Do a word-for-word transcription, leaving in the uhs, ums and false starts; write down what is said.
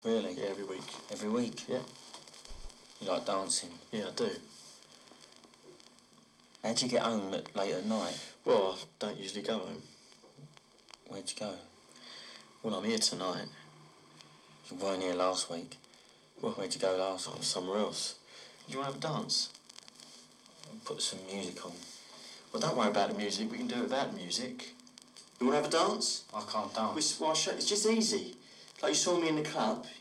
Really? Yeah, every week. Every week? Yeah. You like dancing? Yeah, I do. How'd you get home at, late at night? Well, I don't usually go home. Where'd you go? Well, I'm here tonight. You weren't here last week. Well, Where'd you go last I'm week? somewhere else. Do you want to have a dance? Put some music on. Well, don't worry about the music. We can do it without the music. You want to have a dance? I can't dance. Well, I'll show- it's just easy. Like you saw me in the club.